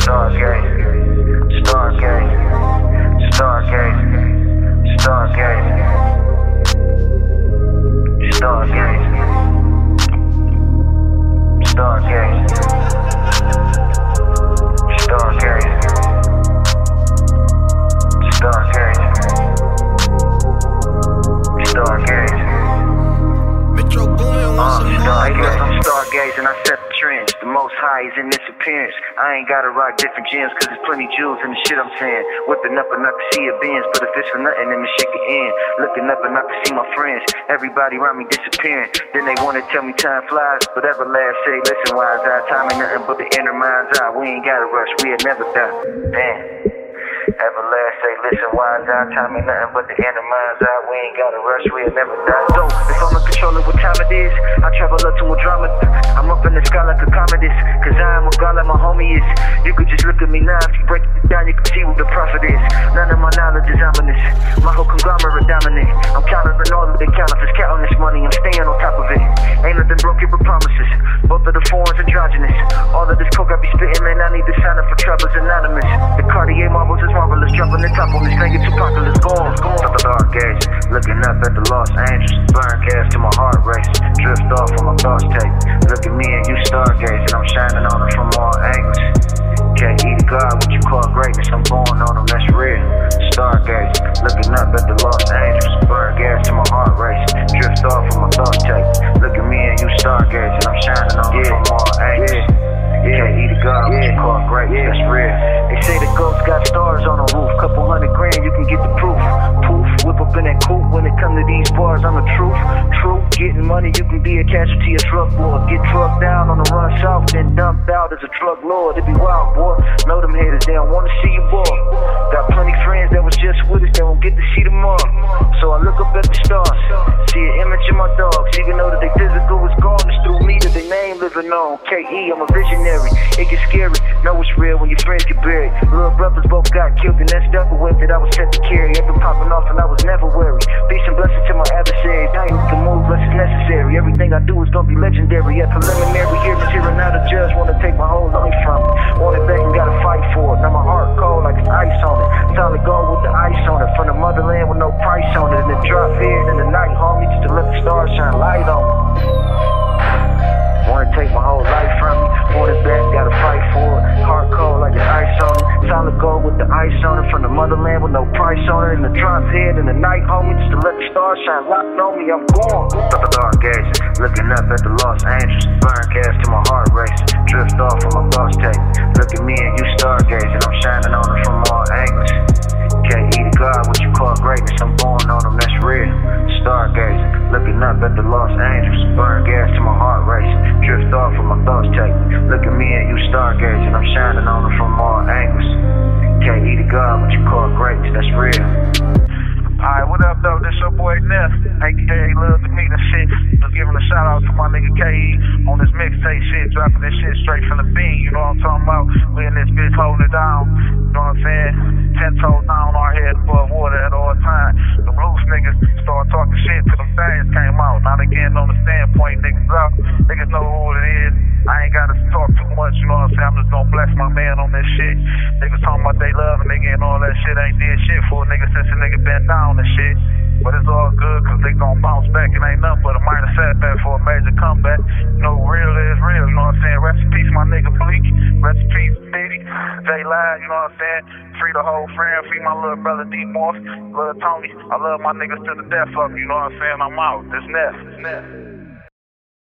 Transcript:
Stargaze, Stargaze, Stargaze, Stargaze, Stargaze, Stargaze, Stargaze, Stargaze, Stargaze. Metro Boomin wants some more. I guess I'm stargazing, I set the trends. The most high is in this appearance. I ain't gotta rock different gems, cause there's plenty jewels in the shit I'm saying. Whipping up and I can see a Benz, but if it's for nothing, then the shit can end. Looking up and I can see my friends. Everybody around me disappearing. Then they wanna tell me time flies, but Everlast say, listen, wise eye, time ain't nothing but the inner mind's eye. We ain't gotta rush, we'll never die. Damn. Everlast say, listen, wise eye, time ain't nothing but the inner mind's eye. We ain't gotta rush, we'll never die. So, if I'm in control of what time it is, I travel up to a drama. I'm up in the sky like a cometist, cause I am a god like my homie is. You could just look at me now, if you break it down, you can see what the profit is. None of my knowledge is ominous, my whole conglomerate dominant. I'm countering all of the counterfeits, counting this money, I'm staying on top of it. Ain't nothing broken but promises, both of the foreigns androgynous. All of this coke I be spitting, man, I need to sign up for Troubles Anonymous. The Cartier marbles is marvelous, dropping the top on this thing, it's Tupac, it's gone. Stargaze, looking up at the Los Angeles, burn gas to my heart race, drift off on my thoughts take. Look at me and you stargaze, and I'm shining on it from all angles. Can't eat a god, what you call greatness, I'm born on them, that's real. Stargaze, looking up at the Los Angeles, burn gas to my heart race, drift off on my thoughts take. Look at me and you stargaze, and I'm shining on it from all angles. Can't eat a god, what you call greatness, that's real. They say the ghost got stars on the roof, couple $100 grand, you can get the proof. Poof, whip up in that coupe, when it come to these bars, I'm the truth. True, getting money, you can be a casualty of drug lord. Get drugged down on the run south, then dumped out as a drug lord. It be wild, boy. Know them haters, they don't wanna see you, boy. Got plenty friends that was just with us, they won't get to see them all. So I look up at the stars, see an image of my dogs. Even though that they physical is gone, it's through me that they name living on. K.E., I'm a visionary. It gets scary, know it's real when your friends get buried. Little brothers both got killed in that double whip that I was set to carry. I've been popping off and I was never worried. Peace and blessings to my adversaries. I ain't can move unless it's necessary. Everything I do is gonna be legendary. At preliminary hearings here and now the judge wanna take my whole life from me. Want it back and gotta fight for it. Now my heart cold like it's ice on it. Solid gold with the ice on it. From the motherland with no price on it. And it drop here in the night, homie, just to let the stars shine light on me. Wanna take my whole life from me. Want it back, gotta fight for it. Heart cold like it's ice on it. Solid gold with the ice on it. From the motherland with no price on it. And the drop head in the night, homie, just to let the stars shine light on me. I'm gone. Stargaze, looking up at the Los Angeles, burn gas to my heart race, drift off on my thoughts take. Look at me and you stargaze, and I'm shining on it from all angles. Can't eat a god, what you call greatness, I'm born on them, that's real. Stargaze, looking up at the Los Angeles, burn gas to my heart race, drift off on my thoughts take. Look at me and you stargaze, and I'm shining on it from all angles. Can't eat a god, what you call greatness, that's real. Alright, what up though? This your boy Neff, aka Love the Meat and shit. Just giving a shout out to my nigga K.E. on this mixtape shit, dropping this shit straight from the bean, you know what I'm talking about? We in this bitch holding it down, you know what I'm saying? 10 toes down, our head above water at all times. The loose niggas start talking shit till them things came out. Now they getting on the standpoint, niggas out. Niggas know who it is. I ain't gotta talk too much, you know what I'm saying? I'm just gonna bless my man on this shit. Niggas talking about they love a nigga and all that shit. Ain't did shit for a nigga since a nigga been down and shit. But it's all good, cause they gon' bounce back. It ain't nothing but a minor setback for a major comeback. You know, real is real, you know what I'm saying? Rest in peace, my nigga Bleak. Rest in peace, Diddy. J-Live, you know what I'm saying? Free the whole friend, free my little brother D-Morph, little Tony. I love my niggas to the death of me, you know what I'm saying? I'm out. This Neff.